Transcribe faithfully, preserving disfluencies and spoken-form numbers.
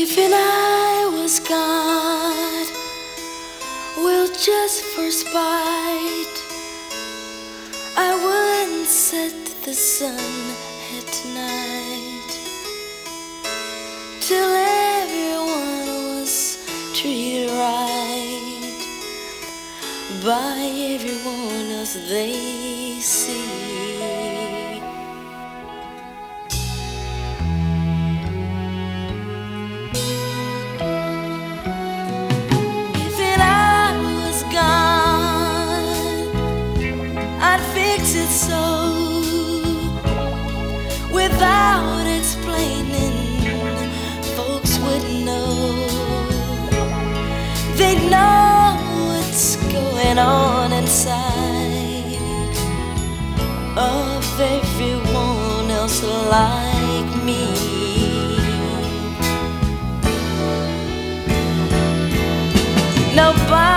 Even I was God, well, just for spite, I wouldn't set the sun at night till everyone was treated right by everyone else they see. It so without explaining, folks would know. They'd know what's going on inside of everyone else like me. Nobody